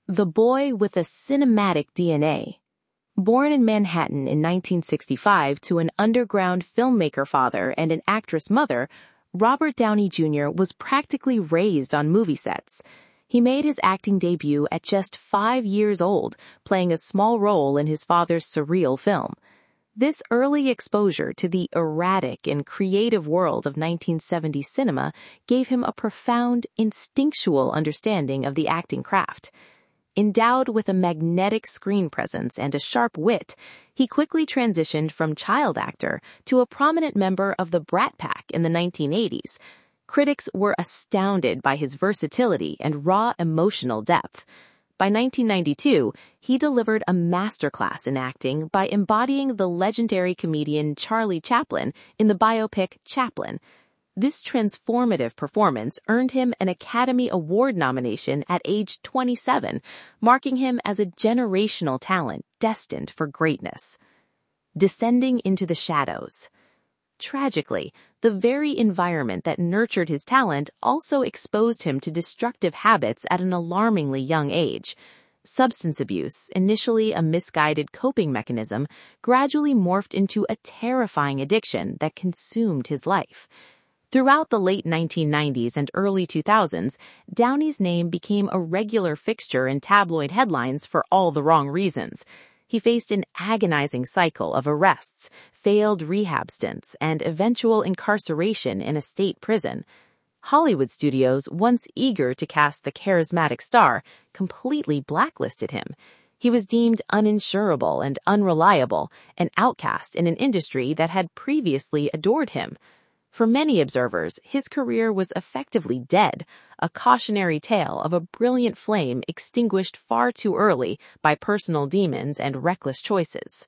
The boy with a cinematic DNA. Born in Manhattan in 1965 to an underground filmmaker father and an actress mother, Robert Downey Jr. was practically raised on movie sets. He made his acting debut at just 5 years old, playing a small role in his father's surreal film. This early exposure to the erratic and creative world of 1970s cinema gave him a profound, instinctual understanding of the acting craft. Endowed with a magnetic screen presence and a sharp wit, he quickly transitioned from child actor to a prominent member of the Brat Pack in the 1980s. Critics were astounded by his versatility and raw emotional depth. By 1992, he delivered a masterclass in acting by embodying the legendary comedian Charlie Chaplin in the biopic Chaplin. This transformative performance earned him an Academy Award nomination at age 27, marking him as a generational talent destined for greatness. Descending into the shadows. Tragically, the very environment that nurtured his talent also exposed him to destructive habits at an alarmingly young age. Substance abuse, initially a misguided coping mechanism, gradually morphed into a terrifying addiction that consumed his life. Throughout the late 1990s and early 2000s, Downey's name became a regular fixture in tabloid headlines for all the wrong reasons. He faced an agonizing cycle of arrests, failed rehab stints, and eventual incarceration in a state prison. Hollywood studios, once eager to cast the charismatic star, completely blacklisted him. He was deemed uninsurable and unreliable, an outcast in an industry that had previously adored him. For many observers, his career was effectively dead, a cautionary tale of a brilliant flame extinguished far too early by personal demons and reckless choices.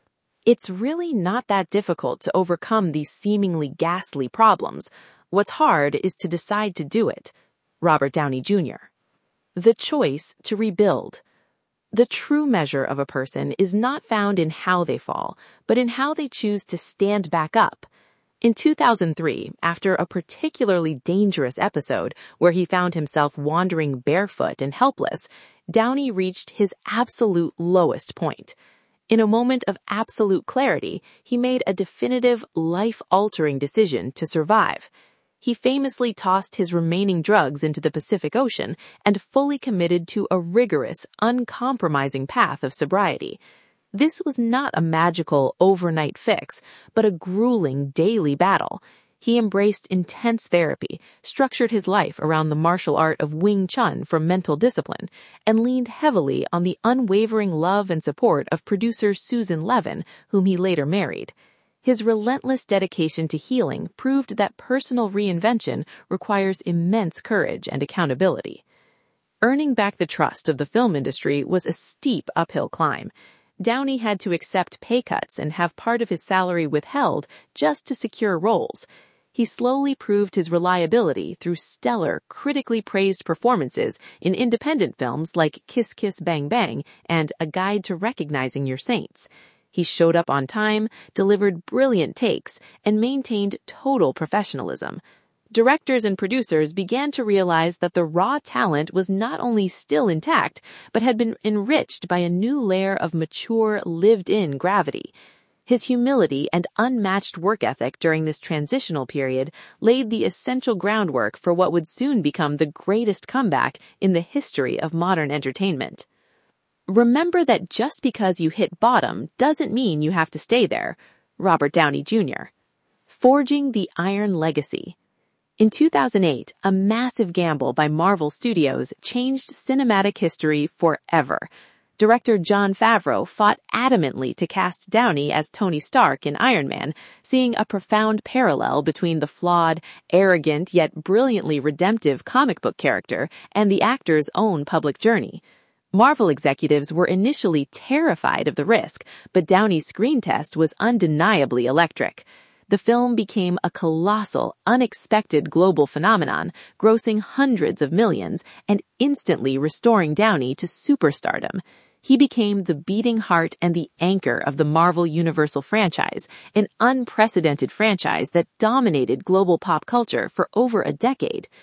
It's really not that difficult to overcome these seemingly ghastly problems. What's hard is to decide to do it. Robert Downey Jr. The choice to rebuild. The true measure of a person is not found in how they fall, but in how they choose to stand back up. In 2003, after a particularly dangerous episode where he found himself wandering barefoot and helpless, Downey reached his absolute lowest point. In a moment of absolute clarity, he made a definitive, life-altering decision to survive. He famously tossed his remaining drugs into the Pacific Ocean and fully committed to a rigorous, uncompromising path of sobriety. This was not a magical overnight fix, but a grueling daily battle. He embraced intense therapy, structured his life around the martial art of Wing Chun for mental discipline, and leaned heavily on the unwavering love and support of producer Susan Levin, whom he later married. His relentless dedication to healing proved that personal reinvention requires immense courage and accountability. Earning back the trust of the film industry was a steep uphill climb. Downey had to accept pay cuts and have part of his salary withheld just to secure roles. He slowly proved his reliability through stellar, critically praised performances in independent films like Kiss Kiss Bang Bang and A Guide to Recognizing Your Saints. He showed up on time, delivered brilliant takes, and maintained total professionalism. Directors and producers began to realize that the raw talent was not only still intact, but had been enriched by a new layer of mature, lived-in gravity. His humility and unmatched work ethic during this transitional period laid the essential groundwork for what would soon become the greatest comeback in the history of modern entertainment. Remember that just because you hit bottom doesn't mean you have to stay there. Robert Downey Jr. Forging the Iron Legacy. In 2008, a massive gamble by Marvel Studios changed cinematic history forever. Director Jon Favreau fought adamantly to cast Downey as Tony Stark in Iron Man, seeing a profound parallel between the flawed, arrogant, yet brilliantly redemptive comic book character and the actor's own public journey. Marvel executives were initially terrified of the risk, but Downey's screen test was undeniably electric. The film became a colossal, unexpected global phenomenon, grossing hundreds of millions and instantly restoring Downey to superstardom. He became the beating heart and the anchor of the Marvel Universal franchise, an unprecedented franchise that dominated global pop culture for over a decade.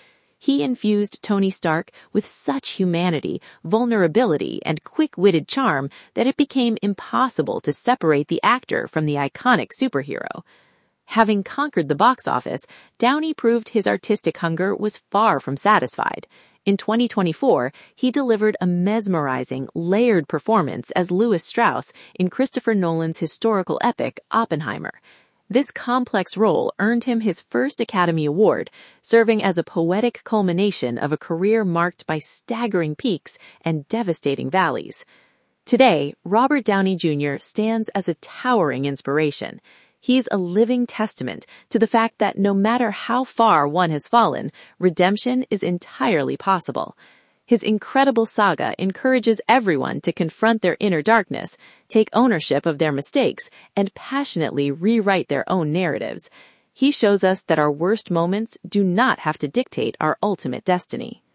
He infused Tony Stark with such humanity, vulnerability, and quick-witted charm that it became impossible to separate the actor from the iconic superhero. Having conquered the box office, Downey proved his artistic hunger was far from satisfied. In 2024, he delivered a mesmerizing, layered performance as Lewis Strauss in Christopher Nolan's historical epic, Oppenheimer. This complex role earned him his first Academy Award, serving as a poetic culmination of a career marked by staggering peaks and devastating valleys. Today, Robert Downey Jr. stands as a towering inspiration. He's a living testament to the fact that no matter how far one has fallen, redemption is entirely possible. His incredible saga encourages everyone to confront their inner darkness, take ownership of their mistakes, and passionately rewrite their own narratives. He shows us that our worst moments do not have to dictate our ultimate destiny.